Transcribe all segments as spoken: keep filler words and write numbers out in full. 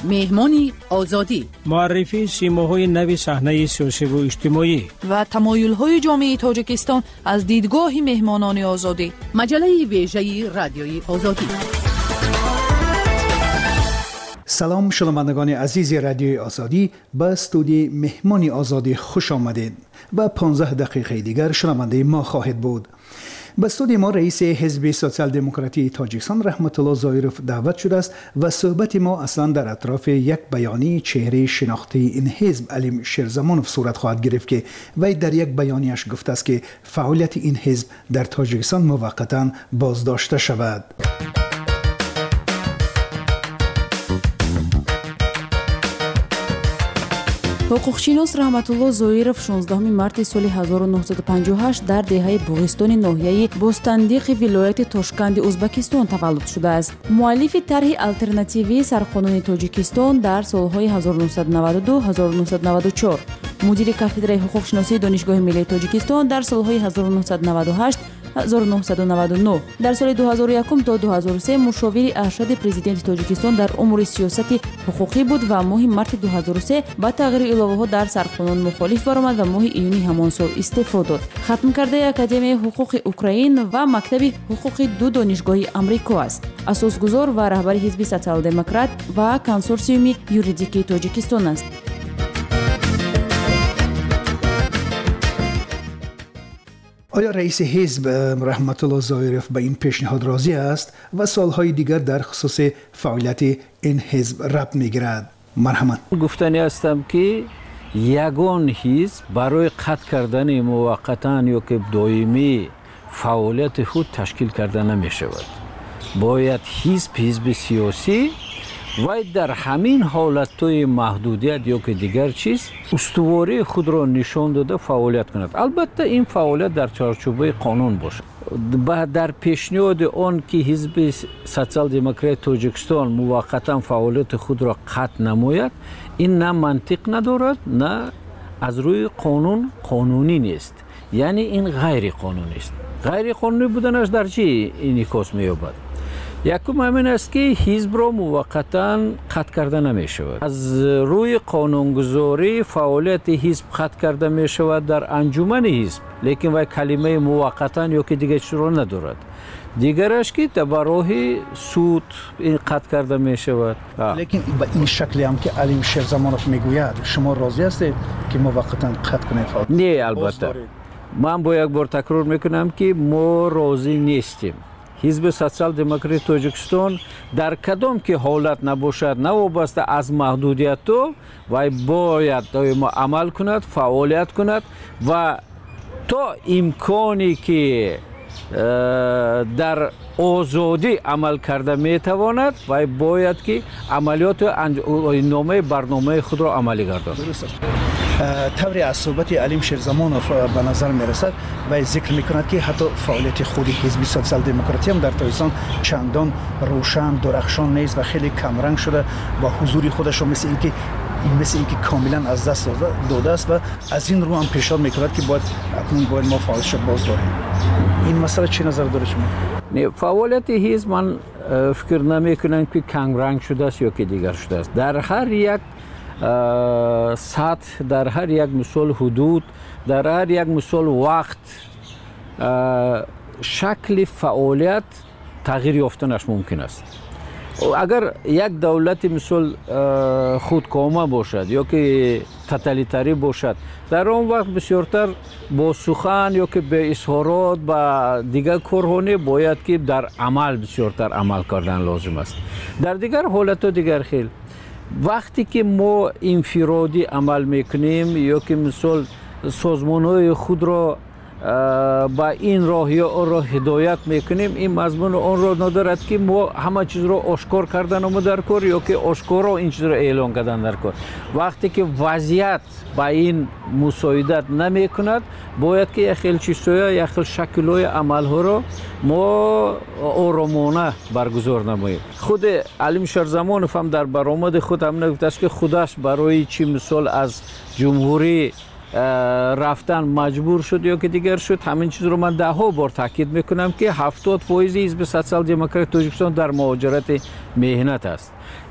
مهمانی آزادی، معرفی سیماهای نوی صحنه سیاسی و اجتماعی و تمایل‌های جامعه تاجیکستان از دیدگاه مهمانان آزادی. مجله ویژه رادیوی آزادی. سلام شنوندگان عزیز رادیوی آزادی، به استودیوی مهمانی آزادی خوش آمدید و پانزده دقیقه دیگر شنونده ما خواهد بود. به استودیوی ما رئیس حزب سوسیال دموکراتی تاجیکستان رحمت الله زایروف دعوت شده است و صحبت ما اصلا در اطراف یک بیانیه چهره شناختی این حزب علیم شیرزمانوف صورت خواهد گرفت که وی در یک بیانیه‌اش گفته است که فعالیت این حزب در تاجیکستان موقتا بازداشته شود. ҳуқуқшинос раҳматулло зоиров шонздаҳуми марти соли ҳазору нуҳсаду панҷоҳу ҳашт дар деҳаи буғистони ноҳияи бостандиқи вилояти Тошканди Ӯзбекистон таваллуд шудааст. муаллифи тарҳи алтернативии сарқонуни Тоҷикистон дар солҳои ҳазору нуҳсаду наваду ду - ҳазору нуҳсаду наваду чор, мудири кафедраи ҳуқуқшиносии Донишгоҳи Миллии Тоҷикистон дар солҳои ҳазору нуҳсаду наваду ҳашт - ҳазору нуҳсаду наваду нӯҳ, дар соли дуҳазору якум то дуҳазору се мушовири аршади президенти Тоҷикистон дар умури сиёсати ҳуқуқӣ буд ва моҳи марти дуҳазору се ба тағйири иловаҳо дар сарқонун мухолиф баромад ва моҳи июни ҳамон сол истеъфо дод. хатмкардаи Академияи ҳуқуқи Украин ва Мактаби ҳуқуқи ду донишгоҳи Амрико аст. асосгузор ва раҳбари ҳизби социал-демократ ва консорсиуми юридикии Тоҷикистон аст. آیا رئیس حزب رحمت الله زایروف به این پیشنهاد راضی است و سالهای دیگر در خصوص فعالیت این حزب ربط میگیرد؟ مرحمت. گفتنی هستم که یگان حزب برای قطع کردن موقتا یا که دائمی فعالیت خود تشکیل کرده نمی شود. باید حزب حزب سیاسی و در همین حالتهای محدودیت یا که دیگر چیز استواری خود را نشان داده فعالیت کند. البته این فعالیت در چارچوب قانون باشد. در پیشنهاد آن که حزب سوسیال دموکراتی تاجیکستان موقتا فعالیت خود را قطع نماید، این نه منطق ندارد نه از روی قانون قانونی نیست. یعنی این غیر قانونی است. غیر قانونی بودنش در چی انعکاس می‌یابد؟ یکم همین است که حزب را موقتا قطع کرده نمی شود. از روی قانونگذاری فعالیت حزب قطع کرده می شود در انجمن حزب، لیکن وای کلمه موقتا یا که دیگه چیز را ندارد. دیگرش که در راه سود این قطع کرده می شود. لیکن به این شکلی هم که علیم شیرزمانوف میگوید شما راضی هستید که موقتا قطع کنید فعالیت؟ نه البته. من با یک بار تکرار میکنم که ما راضی نیستیم. حزب سوسیال دموکراتی تاجیکستان در کدام که حالت نباشد نوابسته از محدودیت تو و باید دائما عمل کند، فعالیت کند و تا امکانی که در آزادی عمل کرده میتواند و باید که عملیات نامه برنامه خود را عملی گرداند. طوری از صحبت علیم شیرزمانوف به نظر میرسد و ذکر میکند که حتی فعالیت خود حزب سوسیال دموکراتی هم در تاجیکستان چندان روشن درخشان نیست و خیلی کمرنگ شده با حضور خودش مثل اینکه مثل اینکه کاملا از دست داده است و از این رو هم پیشنهاد میکند که باید اکنون باید ما فعالیت باز داریم. این مسئله چه نظر داره شما؟ نه، فعالیت حزب من فکر نمیکنم که کمرنگ شده است یا که دیگر شده است. در هر یک سطح، در هر یک مثال حدود، در هر یک مثال وقت شکل فعالیت تغییر یافتنش ممکن است. اگر یک دولت مثل خودکامه باشد یا که توتالیتری باشد، در آن وقت بسیارتر با سخن یا که به اظهارات با دیگر کارهانه باید که در عمل بسیارتر عمل کردن لازم است. در دیگر حالت و دیگر خیل وقتی که ما انفرادی عمل میکنیم یا که مثال سازمان‌های خود را با این راه یا آن را هدایت میکنیم، این مضمون آن را ندارد که ما همه چیز را آشکار کردن و در کار یا که آشکارا این چیز را اعلان کردن در کار. وقتی که وضعیت با این مساعدت نمی کند، باید که یک چیزهای یک خیل شکل‌های عمل‌ها را ما آرامانه برگزار نماییم. خود علیم شیرزمانوف هم در برآمد خود هم نگفته است که خودش برای چی مثال از جمهوری رفتن مجبور شد یا که دیگر شد. همین چیز رو من ده ها بار تاکید میکنم که هفتاد فایز حزب سوسیال دموکراتی تاجیکستان در مهاجرت مهنت است.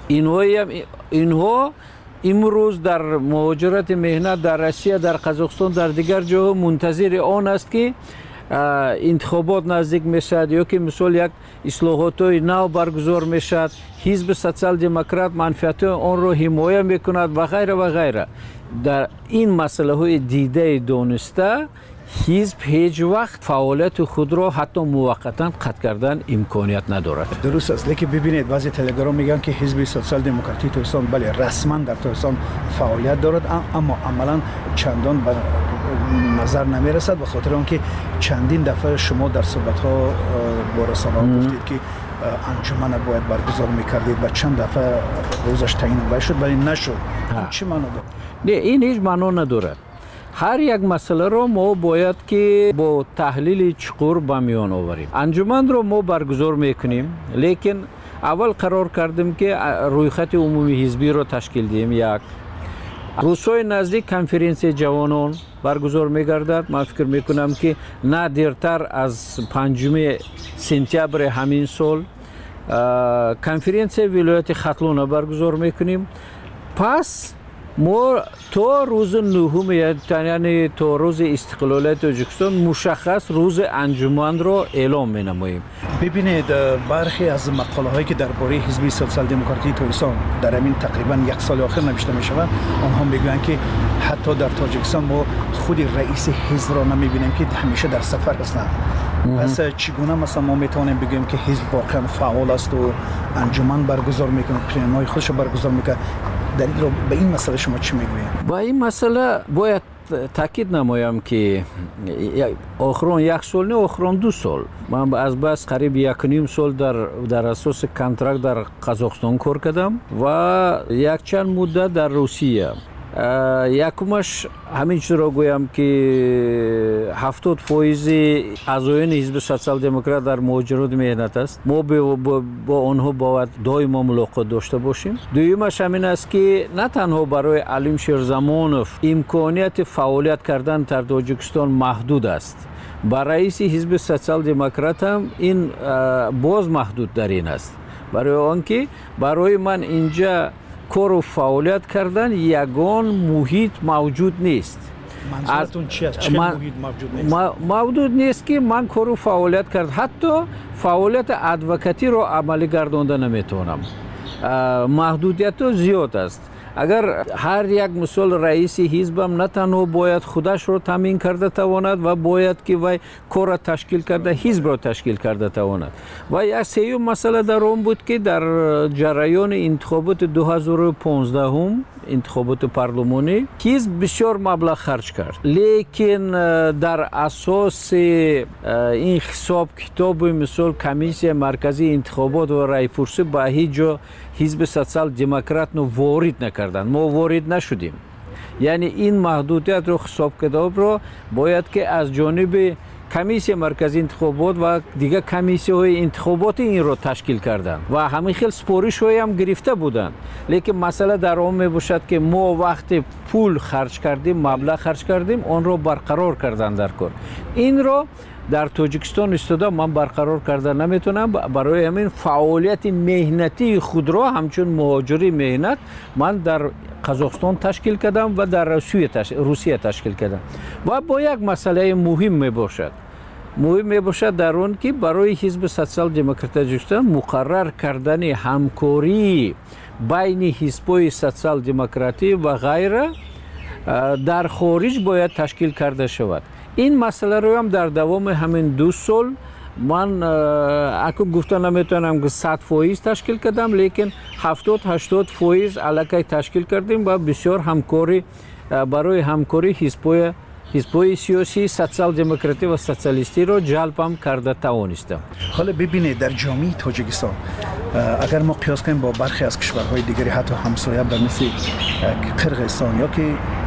اینها هم اینها امروز در مهاجرت مهنت در روسیه، در قزاقستان، در دیگر جاها منتظر آن است که انتخابات نزدیک میشد یا که مثال یک اصلاحات نو برگزار میشد، حزب سوسیال دموکرات منفعت آن را حمایت میکند و غیره و غیره. در این مسئله های دیده دانسته حزب هیچ وقت فعالیت خود را حتی موقتا قطع کردن امکانیت ندارد. درست است، لیکن ببینید بعضی تلگرام میگن که حزب سوسیال دموکراتی ترکستان بله رسما در ترکستان فعالیت دارد، اما عملا چندان به نظر نمیرسد، به خاطر آنکه چندین دفعه شما در صحبت ها با رسانه‌ها گفتید که انجمن باید برگزار میکردید و چند دفعه روزش تعیین شد ولی نشد. چه معنا دارد؟ نه، این هیچ معنا ندارد. هر یک مسئله رو ما باید که با تحلیل چقور به میان آوریم. انجمن رو ما برگزار میکنیم، لیکن اول قرار کردیم که رویخط عمومی حزبی رو تشکیل دهیم. یک روزهای نزدیک کنفرانسی جوانان برگزار میگردد. من فکر میکنم که نه دیرتر از پنجم سپتامبر همین سال کنفرانسی ولایت ختلون برگزار میکنیم. پس ما تا روز نهم یعنی تا روز استقلالیت تاجیکستان مشخص روز انجمن را اعلام می‌نماییم. ببینید برخی از مقاله هایی که درباره حزب سوسیال دموکراتی ترکستان در همین تقریبا یک سال آخر نوشته می‌شود، آنها میگویند که حتی در تاجیکستان ما خود رئیس حزب را نمی‌بینیم که همیشه در سفر هستند. پس چگونه مثلا ما میتونیم بگیم که حزب واقعا فعال است و انجمن برگزار میکنه، پلن‌های خودش برگزار میکنه؟ در این رو به این مسئله شما چی میگویید؟ با این مسئله باید تاکید نمایم که آخران یک سال نه آخران دو سال من از بس قریب یک نیم سال در در اساس کنترکت در قزاقستان کار کردم و یک چند مدت در روسیه. یکمش همین چیز را گویم که هفتاد فایز اعضایان حزب سوسیال دموکرات در مهاجرت مهنت است. ما با, با آنها باید دائما ملاقات داشته باشیم. دویمش همین است که نه تنها برای علیم شیرزمانوف امکانیت فعالیت کردن در تاجیکستان محدود است، برای رئیس حزب سوسیال دموکرات هم این باز محدود در این است. برای آنکه برای من اینجا کار و فعالیت کردن یگان محیط موجود نیست. منظورتون چی است؟ چه محیط موجود نیست؟ موجود نیست که من کار و فعالیت کرد، حتی فعالیت ادوکاتی رو عملی گردانده نمیتونم. محدودیت زیاد است. اگر هر یک مثال رئیس حزبم نه تنها باید خودش رو تامین کرده تواند و باید که وی کار را تشکیل کرده حزب را تشکیل کرده تواند. و یک سوم مسئله در آن بود که در جریان انتخابات دو هزار و پانزده هم انتخابات پارلمانی حزب بسیار مبلغ خرج کرد، لیکن در اساس این حساب کتاب مثال کمیسیون مرکزی انتخابات و رایپرسی به هیچ جا حزب سوسیال دموکرات نو وارد نکردند. ما وارد نشدیم. یعنی این محدودیت رو حساب کتاب رو باید که از جانب کمیسیون مرکزی انتخابات و دیگر کمیسیون انتخابات این رو تشکیل کردند و همین خیلی سپارش های هم گرفته بودند. لیکن مسئله در آن می باشد که ما وقت پول خرج کردیم، مبلغ خرج کردیم، آن رو برقرار کردن در کار. این رو در تاجیکستان استاده من برقرار کردن نمیتونم. برای همین فعالیت مهنتی خود را همچون مهاجری مهنت من در قزاقستان تشکیل کردم و در روسیه تشکیل, روسیه تشکیل کردم. و با یک مسئله مهم می باشد مهم می باشد در اون که برای حزب سوسیال دموکرات تاجیکستان مقرر کردن همکاری بین حزب‌های سوسیال دموکراتی و غیره در خارج باید تشکیل کرده شود. این مسئله رو هم در دوام همین دو سال من اکنون گفتن نمیتونم که صد فایز تشکیل کردم، لیکن هفتاد هشتاد فایز علاقه تشکیل کردیم و بسیار همکاری برای همکاری حزب‌های حزب‌های سیاسی سوسیال دموکراتی و سوسیالیستی رو جلب هم کرده توانستم. حالا ببینید در جامعه تاجیکستان اگر ما قیاس کنیم با برخی از کشورهای دیگری حتی همسایه به مثل قرقیزستان یا که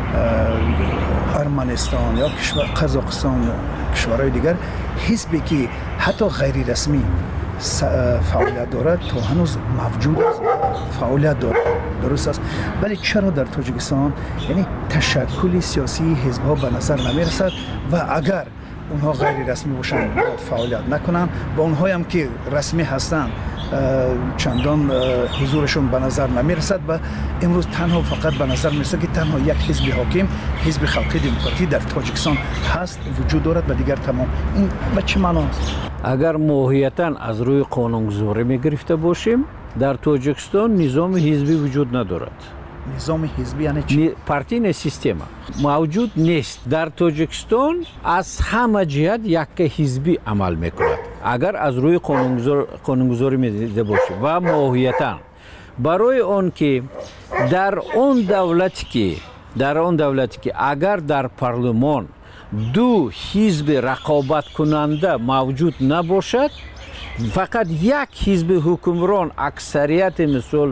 ارمنستان یا کشور قزاقستان کشورهای دیگر، حزبی که حتی غیر رسمی فعالیت دارد تا هنوز موجود است، فعالیت دارد، درست است. ولی چرا در تاجیکستان یعنی تشکل سیاسی حزب‌ها به نظر نمیرسد و اگر اونها غیر رسمی باشند باید فعالیت نکنند و اونهایی هم که رسمی هستند چندان حضورشون به نظر نمیرسد و امروز تنها فقط به نظر میرسد که تنها یک حزب حاکم، حزب خلقی دموکراتی در تاجیکستان هست، وجود دارد و دیگر تمام. این به چه معنا است؟ اگر ماهیتاً از روی قانونگذاری میگرفته باشیم، در تاجیکستان نظام حزبی وجود ندارد. نظام حزبی یعنی چی؟ پارتی نه سیستم موجود نیست. در تاجیکستان از همه جهت یک حزبی عمل میکند. اگر از روی قانونگذار قانونگذاری میدیده باشیم و ماهیتاً برای آن که در اون دولتی که در اون دولتی که اگر در پارلمان دو حزب رقابت کننده موجود نباشد، فقط یک حزب حکمران اکثریت مثل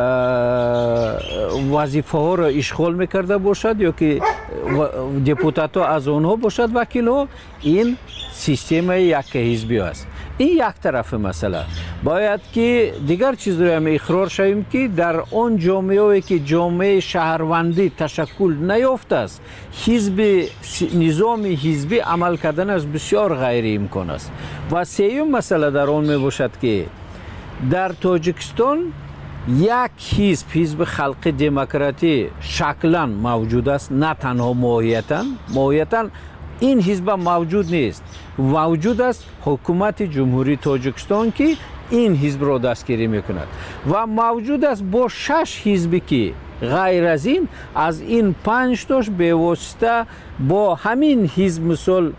وظیفه ها را اشغال میکرده باشد یا که دپوتات ها از آنها باشد وکیل ها، این سیستم یک حزبی است. این یک طرف مسئله. باید که دیگر چیز رو هم اقرار شویم که در اون جامعه که جامعه شهروندی تشکل نیافته است، حزب نظام حزبی عمل کردن از بسیار غیر امکان است. و سوم مسئله در آن می باشد که در تاجیکستان یک حزب، حزب خلق دموکراتی شکلاً موجود است، نه تنها ماهیتاً. ماهیتاً این حزب موجود نیست. موجود است حکومت جمهوری تاجیکستان که این حزب را دستگیری میکند و موجود است با شش حزبی که غیر از این از این پنج تاش به واسطه با همین حزب مثل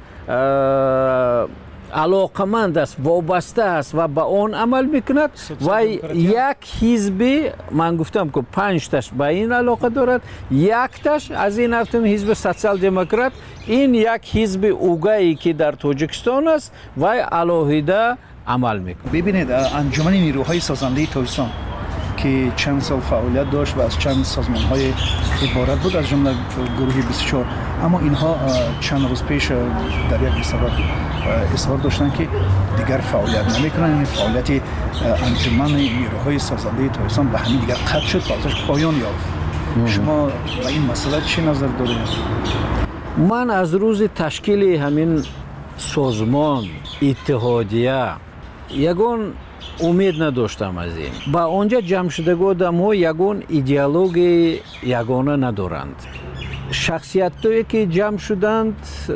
علاقمند است، وابسته است و با آن عمل میکند و یک حزبی من گفتم که پنج تاش با این علاقه دارد، یک تاش از این هفتم حزب سوسیال دموکرات، این یک حزب اوگایی که در تاجیکستان است و علاهیده عمل میکند. ببینید انجمن نیروهای سازنده تاجیکستان که چند سال فعالیت داشت و از چند سازمان‌های عبارت بود، از جمله گروه بیست و چهار، اما اینها چند روز پیش در یک اظهار اظهار داشتن که دیگر فعالیت نمی‌کنن. این فعالیت انجمن نیروهای سازنده تاجیکستان به همین دیگر قطع شد، فعالیتش پایان یافت. شما به این مسئله چه نظر دارید؟ من از روز تشکیل همین سازمان اتحادیه یگان امید نداشتم از این. با آنجا جمع شدگی آدم‌ها یگان ایدئولوژی یگانه ندارند. شخصیت‌هایی که جمع شدند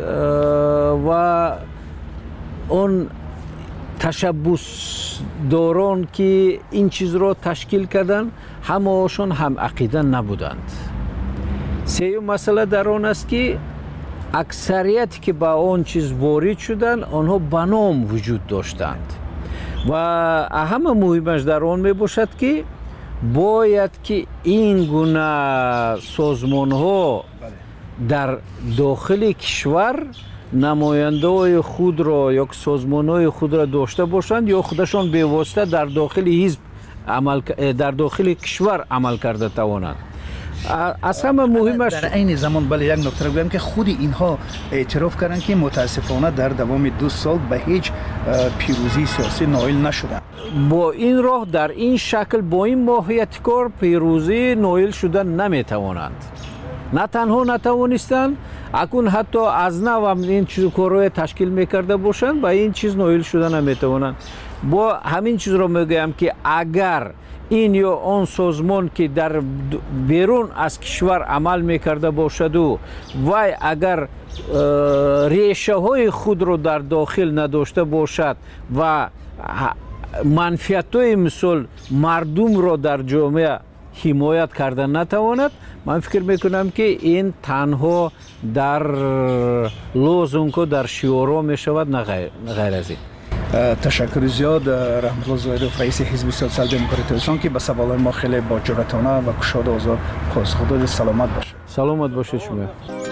و اون تشبث داران که این چیز را تشکیل کردند، همه‌شان هم عقیده نبودند. سوم مسئله در آن است که اکثریت که با آن چیز وارد شدند، آنها به نام وجود داشتند و اهم مهمش در آن می باشد که باید که این گونه سازمان ها در داخل کشور نماینده های خود را یا سازمان های خود را داشته باشند یا خودشان به واسطه در داخل حزب عمل در داخل کشور عمل کرده توانند. از همه مهمش در این زمان بله یک نکته بگم که خود اینها اعتراف کردن که متاسفانه در دوام دو سال به هیچ پیروزی سیاسی نائل نشدند. با این راه در این شکل با این ماهیت کار پیروزی نائل شدن نمیتوانند. نه تنها نتوانستند، اکنون حتی از نو این چیز کارهای تشکیل میکرده باشند با این چیز نائل شدن نمیتوانند. با همین چیز رو میگویم که اگر این یا آن سازمان که در بیرون از کشور عمل میکرده باشد و وای اگر ریشه های خود رو در داخل نداشته باشد و منفعت های مثل مردم رو در جامعه حمایت کردن نتواند، من فکر میکنم که این تنها در لوزونگ و در شعارها میشود، نه غیر از این. تشکر زیاد رحمت الله زاهدوف رئیس حزب سوسیال دموکراتی تاجیکستان که به سوالات ما خیلی با جرأتانه و گشاده آزاد پاسخ داد. سلامت باشید. سلامت باشید شما.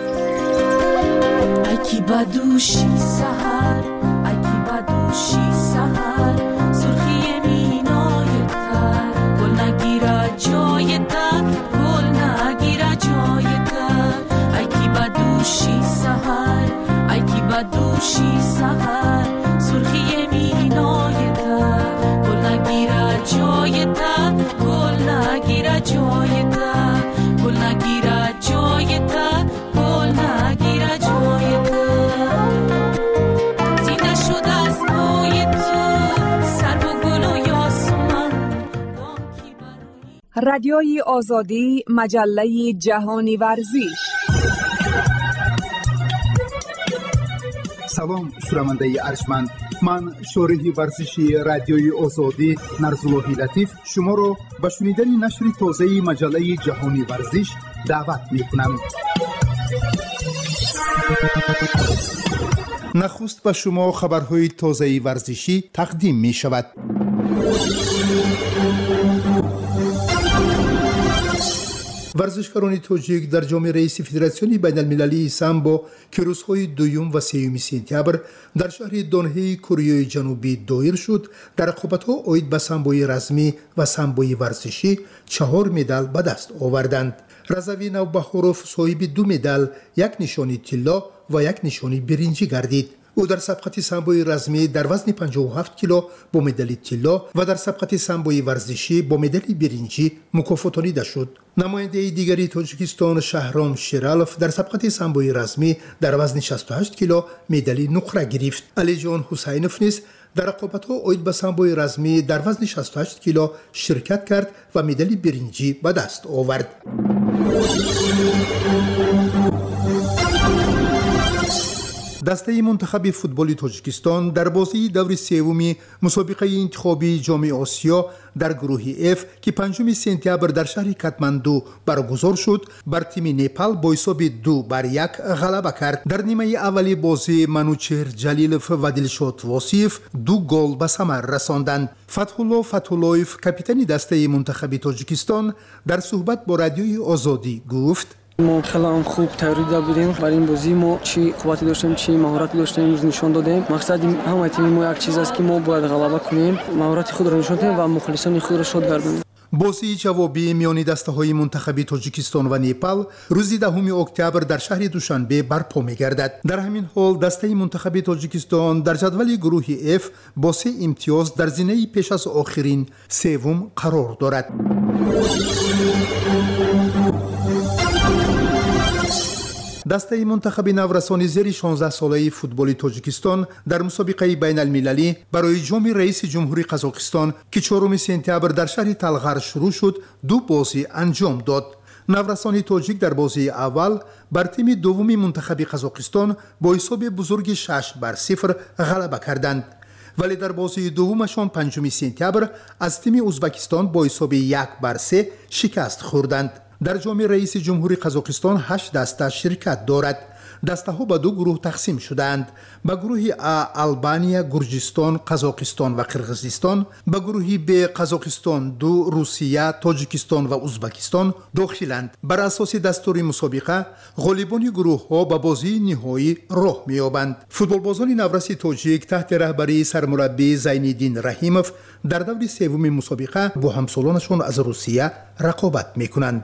اکی بدوشی سحر اکی بدوشی سحر سرخی مینای تر گل نگیره جای تر گل نگیره جای تر اکی بدوشی سحر اکی بدوشی سحر سرخی مینای تر گل نگیره جای تر گل نگیره جای تر گل نگیره جای تر گل نگیره جای تر زنده شده از بوی رادیوی آزادی، مجله جهانی ورزش. سلام شنونده ارجمند، من شارح ورزشی رادیوی آزادی نرزالله لطیف شما را به شنیدن نشر تازه مجله جهانی ورزش دعوت می‌کنم. نخست به شما خبرهای تازه ورزشی تقدیم می شود. ورزشکاران تاجیک در جام رئیس فدراسیون بین المللی سامبو که روزهای دوم و سوم سپتامبر در شهر دونهی کره جنوبی دایر شد، در رقابت‌ها عاید به سامبوی رزمی و سامبوی ورزشی چهار مدال به دست آوردند. رضوی نوبهاروف صاحب دو مدال، یک نشانی طلا و یک نشانی برنجی گردید. او در سبقت سامبوی رزمی در وزن پنجاه و هفت کیلو با مدال طلا و در سبقت سامبوی ورزشی با مدال برنجی مکافاتانیده شد. نماینده دیگری تاجیکستان شهرام شیرالف در سبقت سامبوی رزمی در وزن شصت و هشت کیلو مدال نقره گرفت. علی جان حسینوف نیز در رقابت‌ها عاید به سامبوی رزمی در وزن شصت و هشت کیلو شرکت کرد و مدال برنجی به دست آورد. دسته منتخب فوتبال تاجیکستان در بازی دور سوم مسابقه انتخابی جام آسیا در گروه اف که پنجم سپتامبر در شهر کاتماندو برگزار شد، بر تیم نپال با حساب دو بر یک غلبه کرد. در نیمه اولی بازی منوچهر جلیلوف و دلشاد واسیف دو گل به ثمر رساندند. فتح‌الله فتح‌الله‌یف کاپیتان دسته منتخب تاجیکستان در صحبت با رادیوی آزادی گفت: ما خیلی هم خوب تیاری داشته بودیم. برای این بازی ما چی قوتی داشتیم، چی مهارت داشتیم، امروز نشان دادیم. مقصد همه تیم ما یک چیز است که ما باید غلبه کنیم، مهارت خود را نشان دهیم و مخلصان خود را شاد گردانیم. بازی جوابی میان دسته‌های منتخب تاجیکستان و نپال روز دهم اکتبر در شهر دوشنبه برپا می‌گردد. در همین حال دسته منتخب تاجیکستان در جدول گروه اف با سه امتیاز در زینه پیش از آخرین سوم قرار دارد. دسته منتخب نورسان زیر شانزده ساله فوتبال تاجیکستان در مسابقه بین المللی برای جام رئیس جمهوری قزاقستان که چهارم سپتامبر در شهر تلغر شروع شد دو بازی انجام داد. نورسان تاجیک در بازی اول بر تیم دوم منتخب قزاقستان با حساب بزرگ شش بر صفر غلبه کردند، ولی در بازی دومشان پنجم سپتامبر از تیم ازبکستان با حساب یک بر سه شکست خوردند. در جام رئیس جمهوری قزاقستان هشت دسته شرکت دارد. دسته ها به دو گروه تقسیم شدند. به گروه ا آلبانیا، گرجستان، قزاقستان و قرغیزستان، به گروه ب قزاقستان، دو روسیه، تاجیکستان و ازبکستان داخلند. بر اساس دستور مسابقه غالبان گروه ها به بازی نهایی راه می‌یابند. فوتبالبازان نورسی تاجیک تحت رهبری سرمربی زین‌الدین رحیموف در دور سوم مسابقه با همسالانشان از روسیه رقابت می‌کنند.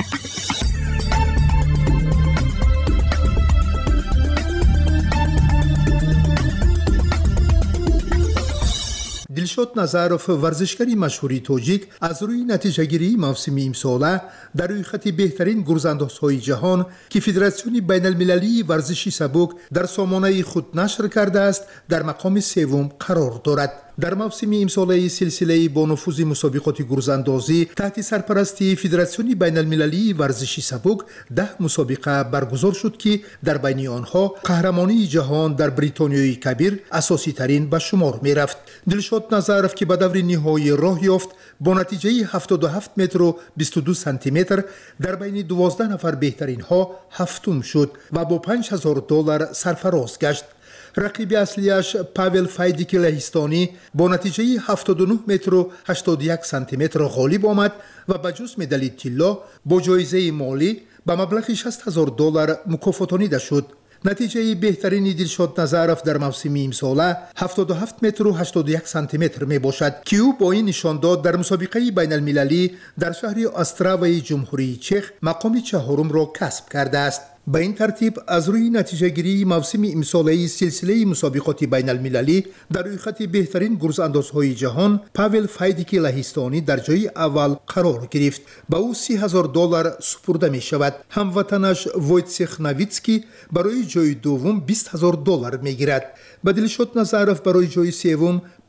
دلشاد نظروف ورزشکاری مشهوری تاجیک از روی نتیجه گیری موسم امساله در روی خط بهترین گرزاندازهای جهان که فدراسیون بین المللی ورزشی سبک در سامانه خود نشر کرده است در مقام سوم قرار دارد. در موسم امساله سلسله با نفوذ مسابقات گرزاندازی تحت سرپرستی فدراسیون بین المللی ورزشی سبک ده مسابقه برگزار شد که در بین آنها قهرمانی جهان در بریتانیای کبیر اساسی ترین به شمار می رفت. دلشاد نظروف که به دور نهایی راه یافت با نتیجه هفتاد و هفت متر و بیست و دو سانتی متر در بین دوازده نفر بهترین ها هفتم شد و با پنج هزار دلار سرفراز گشت. رقیب اصلیش پاول فایدیک لهستانی با نتیجه هفتاد و نه متر و هشتاد و یک سانتی متر غالب آمد و به جز مدال طلا با جایزه مالی به مبلغ شصت هزار دلار مکافاتانیده شد. نتیجه بهترین دلشاد نظروف در موسم امساله هفتاد و هفت متر و هشتاد و یک سانتی متر می باشد که او با این نشان داد در مسابقه بین المللی در شهر استراوای جمهوری چخ مقام چهارم را کسب کرده است. به این ترتیب از روی نتیجه گیری موسم امساله سلسله مسابقات بین المللی در روی خط بهترین گرزاندازهای جهان پاول فایدیک لهستانی در جای اول قرار گرفت. با او سی هزار دلار سپرده می شود. هموطنش وویتسخ نویتسکی برای جای دوم بیست هزار دلار می گیرد. به دلشاد نظروف برای جای سوم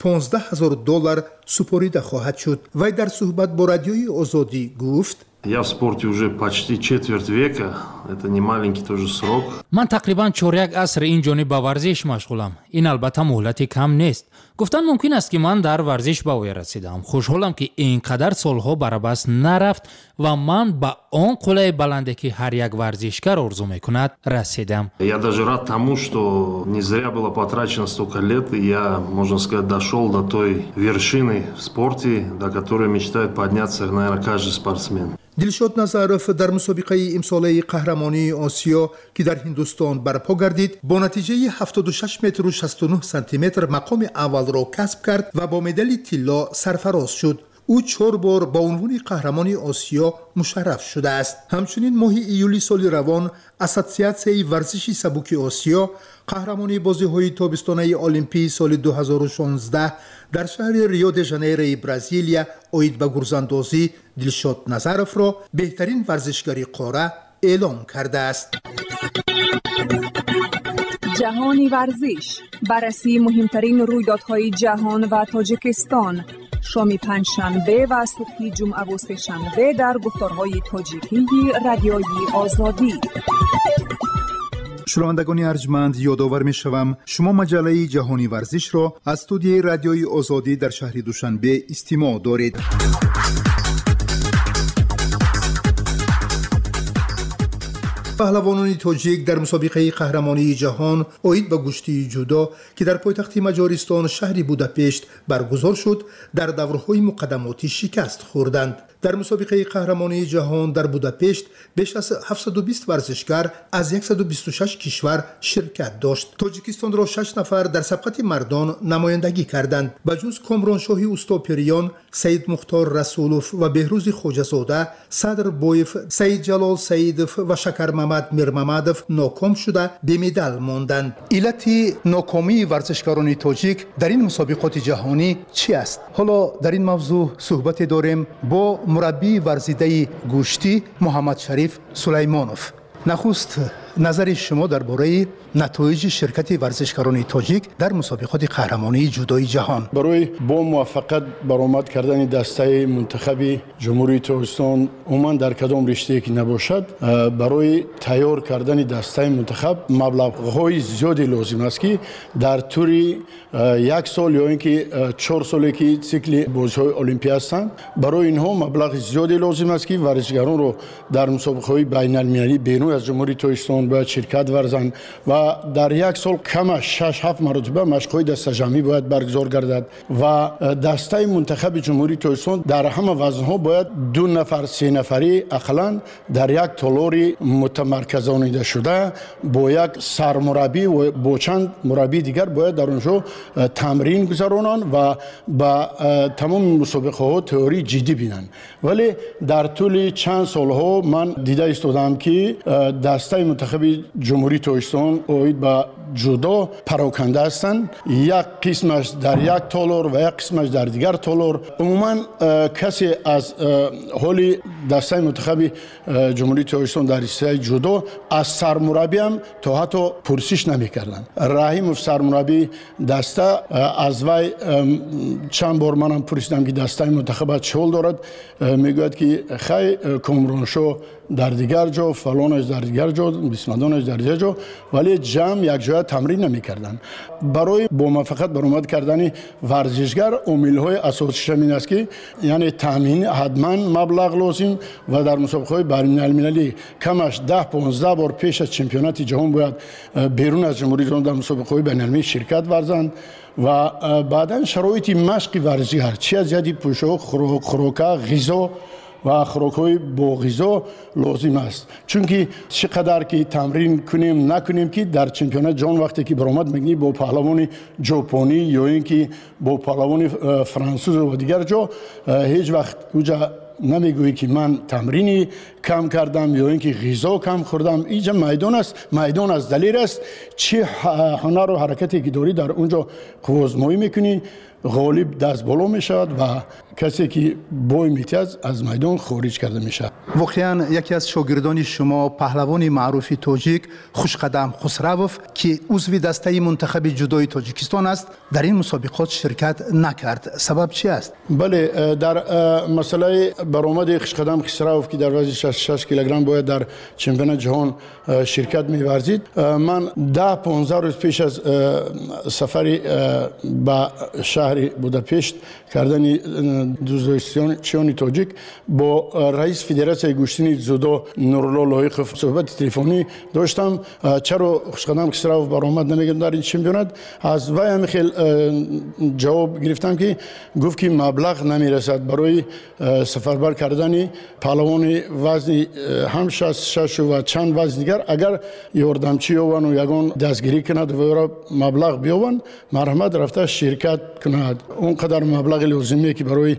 پانزده هزار دلار سپریده خواهد شد. وی در صحبت با رادیوی آزادی گفت: Я в спорте уже почти четверть века. Это не маленький тоже срок. من تقریبا چهارده عصر این جانب با ورزش مشغولم. این البته مهلت کم نیست. گفتن ممکن است که من در ورزش به اوج رسیدم. خوشحالم که اینقدر سالها برابر نرفت و من با آن قله بلندی که هر یک ورزشکار آرزو میکند رسیدم. Я даже рад тому, что не зря было потрачено столько лет, и я, можно сказать, дошел до той вершины в спорте, до которой мечтает подняться, наверное, каждый спортсмен. دلشاد نظرف در مسابقه امساله قهرمانی آسیا که در هندوستان برپا گردید با نتیجه هفتاد و شش متر و شصت و نه سانتی متر مقام اول را کسب کرد و با مدال طلا سرفراز شد. او چهار بار با عنوان قهرمان آسیا مشرف شده است. همچنین ماه ایولی سال روان اساسیاسیون ورزش سبک آسیا قهرمانی بازی‌های تابستانه المپیک سال دو هزار و شانزده در شهر ریو د ژانیرو برزیلیا اوید به گرزاندازی دلشاد نظرف را بهترین ورزشکار قاره اعلام کرده است. جهانی ورزش، بررسی مهمترین رویدادهای جهان و تاجیکستان، شام پنجشنبه و صبح جمعه و سه‌شنبه در گفتارهای تاجیکی رادیوی آزادی. شنوندگان ارجمند، یادآور می‌شوم شما مجله جهانی ورزش را از استودیوی رادیوی آزادی در شهر دوشنبه استماع دارید. پهلوانان تاجیک در مسابقه قهرمانی جهان اوید به گشتی جودو که در پایتخت مجارستان شهر بوداپشت برگزار شد در دورهای مقدماتی شکست خوردند. در مسابقه قهرمانی جهان در بوداپشت بیش از هفتصد و بیست ورزشکار از صد و بیست و شش کشور شرکت داشت. تاجیکستان را شش نفر در سبقت مردان نمایندگی کردند. بجز کامرانشاهی اوستاپریان، سید مختار رسولوف و بهروز خوجه‌زاده، صدر بویف، سید جلال سیدوف و شکر محمد میرمحمدوف ناکام شده به مدال ماندند. علت ناکامی ورزشکاران تاجیک در این مسابقات جهانی چی است؟ حالا در این موضوع صحبت داریم با مربی ورزیده گوشتی محمد شریف سلیمانوف. نخست نظر شما درباره نتایج شرکت ورزشکاران تاجیک در مسابقات قهرمانی جودوی جهان. برای با موفقیت برآمد کردن دسته منتخب جمهوری تاجیکستان عموما در کدام رشته که نباشد، برای تیار کردن دسته منتخب مبلغ‌های زیادی لازم است که در طول یک سال یا اینکه چهار سالی که سیکل بازی‌های المپیک هستند، برای اینها مبلغ زیادی لازم است که ورزشکاران رو در مسابقه‌های بین‌المللی بیرون از جمهوری تاجیکستان باید شرکت ورزند و در یک سال کم شش هفت مرتبه مشق‌های دسته جمعی باید برگزار گردد و دسته منتخب جمهوری تاجیکستان در همه وزن‌ها باید دو نفر سه نفری اقلاً در یک تالار متمرکزانیده شده با یک سرمربی و با چند مربی دیگر باید در اونجا تمرین گذرانند و با تمام مسابقه‌ها تئوری جدی بینند. ولی در طول چند سال‌ها من دیده استادم که دسته منتخب جمهوری تاجیکستان اوید به جودو پراکنده هستند. یک قسمش در یک تالار و یک قسمش در دیگر تالار. عموما کسی از حال دسته منتخب جمهوری تاجیکستان در رشته جودو از سرمربی هم تا حتی پرسش نمی‌کردند. رحیموف سرمربی دسته از وی چند بار منم پرسیدم که دسته منتخب چه حال دارد، میگوید که خی کامرانشو در دیگر جا، فلانش در دیگر جا، بسمدانش در دیگر جا، ولی جمع یک جای تمرین نمی‌کردند. برای با موفقیت برآمد کردن ورزشگر عامل‌های اساسیش این است که یعنی تامین حتما مبلغ لازم و در مسابقه‌های بین‌المللی کمش ده پانزده بار پیش از چمپیونات جهان باید بیرون از جمهوری جهان در مسابقه‌های بین‌المللی شرکت ورزند و بعداً شرایط مشق ورزشگر چی از جدی پوشاک، خوراک، غذا و خوراک‌های با غذا لازم است، چون که چقدر که تمرین کنیم نکنیم که در چمپیونات جهان وقتی که برآمد میگنی با پهلوان ژاپنی یا اینکه با پهلوان فرانسوز و دیگر جا هیچ وقت اوجا نمیگویی که من تمرینی کم کردم یا اینکه غذا کم خوردم. اینجا میدان است، میدان از دلیل است چه هنر و حرکتی که داری در اونجا قوازمایی میکنی غالب دست بالا می شود و کسی که با امتیاز از میدان خارج کرده می شود. واقعا یکی از شاگردان شما پهلوان معروف تاجیک خوشقدم خسروف که عضو دسته منتخب جودوی تاجیکستان است در این مسابقات شرکت نکرد. سبب چی است؟ بله، در مسئله برآمد خوشقدم خسروف که در وزن شصت و شش کیلوگرم باید در چمپیونات جهان شرکت می‌ورزید، من ده پانزده روز پیش از سفری به شهر بوداپشت کردن دوزایستان تاجیک با رئیس فدراسیون گوشتنی زودو نورالله لایقوف صحبت تلفنی داشتم. چرا خوشقدم خسروف برآمد نمیگن در این چمپیونات؟ از وی هم خیلی جواب گرفتم که گفت که مبلغ نمیرسد برای سفربر کردن پهلوان وزن هم شصت و شش و چند وزن دیگر. اگر یاردمچی یابند و یگان دستگیری کند و را مبلغ بیابند، مرحمت رفته شرکت کند. اونقدر مبلغ لازمیه که برای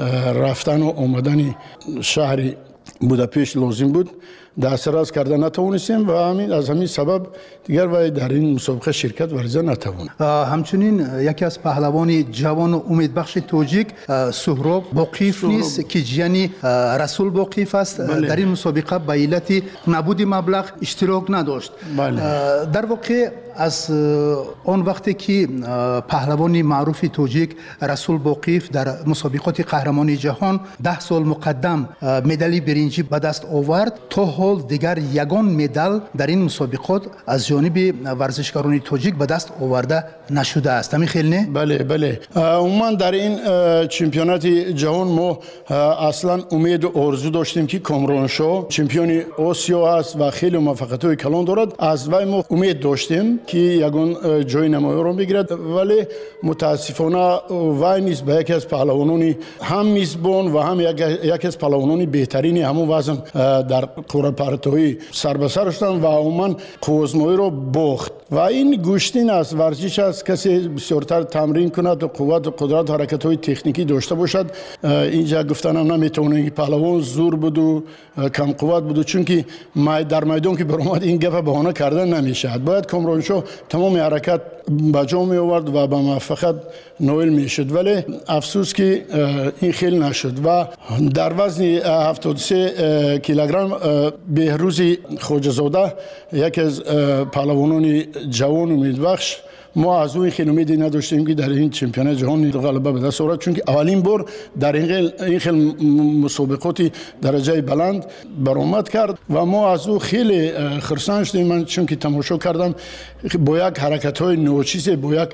رفتن و آمدن شهر بوداپشت لازم بود، دسترس کرده نتوانستیم و همین از همین سبب دیگر و در این مسابقه شرکت ورزیده نتوان. همچنین یکی از پهلوان جوان و امیدبخش تاجیک سهراب باقیف نیست که جیانی رسول باقیف است. بله. در این مسابقه به علت نبود مبلغ اشتراک نداشت. بله. در واقع از آن وقتی که پهلوان معروف تاجیک رسول باقیف در مسابقات قهرمانی جهان ده سال مقدم مدال برنجی به دست آورد، تا حال دیگر یگان مدال در این مسابقات از جانب ورزشکاران تاجیک به دست آورده نشده است. همین خیلی نه؟ بله بله. عموما در این چمپیونات جهان ما اصلا امید و آرزو داشتیم که کامرانشاه چمپیون آسیا است و خیلی موفقیت‌های کلان دارد. از وی ما امید داشتیم که یگان جای نمایی را بگیرد، ولی متاسفانه وی نیز به یکی از پهلوانان هم میزبان و هم یکی از پهلوانان بهترین همون وزن در قرعه پرتایی سر به سر شدند و عموما قوزمایی را باخت. و این گوشتین است، ورزش است، کسی بسیارتر تمرین کند و قوت و قدرت حرکت های تکنیکی داشته باشد. اینجا گفتن هم نمیتونه که پهلوان زور بود و کم قوت بود، چون که در میدان که برآمد این گپ بهانه کردن نمیشد. باید کامرانشاه تمام حرکت بجا می آورد و به موفقیت نائل میشد، ولی افسوس که این خیلی نشد. و در وزن هفتاد و سه کیلوگرم بهروز خواجه‌زاده یکی از پهلوانان جوان امیدبخش، ما از اون خیلی امیدی نداشتیم که در این چمپیونات جهان غلبه به دست آورد، چون که اولین بار در این این خیلی مسابقات درجه بلند برآمد کرد و ما از او خیلی خرسان شدیم. من چون که تماشا کردم با یک حرکت های نوچیز، با یک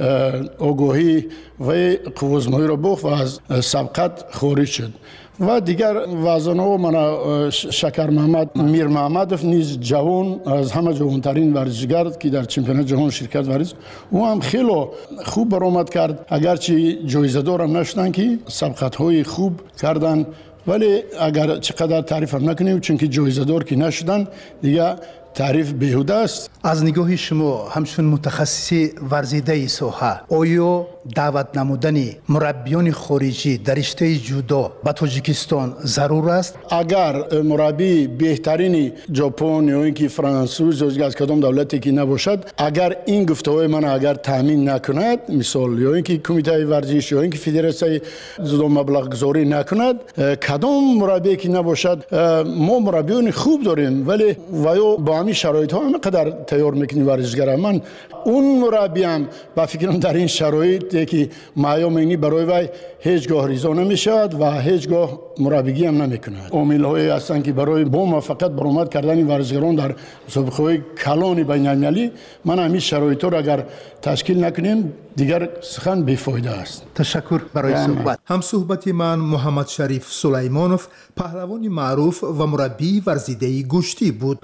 آگاهی و قوزمایی را باخت و از سبقت خارج شد. و دیگر وزن‌ها من شکر محمد میر محمدов نیز جوان از همه جوانترین ورزشگر که در چمپیونات جهان شرکت ورزید، او هم خیلی خوب برآمد کرد، اگرچه جایزه دار هم نشدن که سبقت‌های خوب کردن، ولی اگر چقدر تعریف هم نکنیم چون که جایزه دار که نشدن دیگه تعریف بیهوده است. از نگاه شما همچون متخصص ورزیده ساحه، آیا دعوت نمودن مربیان خارجی در رشته جودو به تاجیکستان ضرور است؟ اگر مربی بهترین ژاپن یا اینکه فرانسوز یا از کدام دولتی که نباشد، اگر این گفته‌های من اگر تامین نکند، مثال یا اینکه کمیته ورزش یا اینکه فدراسیون جودو مبلغ گذاری نکند، کدام مربی که نباشد، ما مربیان خوب داریم ولی وایو با همین شرایط ها همینقدر تیار میکنی ورزشگر. من اون مربیم با فکرم در این شرایط که معیامینی برای وی هیچگاه ریزا نمیشد و هیچگاه مربیگی هم نمیکند. عامل هایی هستند که برای با موفقیت برآمد کردن ورزشگران در مسابقه های کلان بین المللی، من همین شرایط را اگر تشکیل نکنیم دیگر سخن بیفایده است. تشکر برای صحبت. هم صحبت من محمد شریف سلیمانوف، پهلوان معروف و مربی ورزیده گوشتی بود.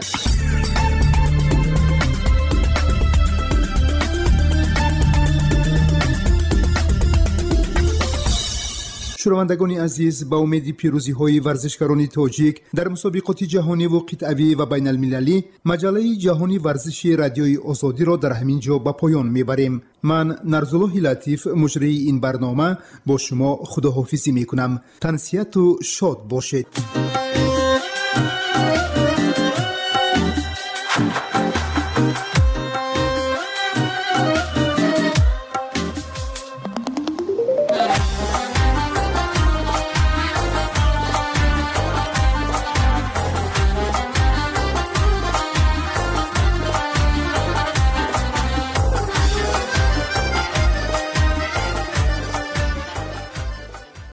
شنوندگان عزیز، با امید پیروزی های ورزشکاران تاجیک در مسابقات جهانی و قطعی و بین المللی، مجله جهانی ورزشی رادیوی آزادی را در همین جا به پایان میبریم. من نرزالله لطیف مجری این برنامه با شما خداحافظی میکنم. تنسیت و شاد باشید.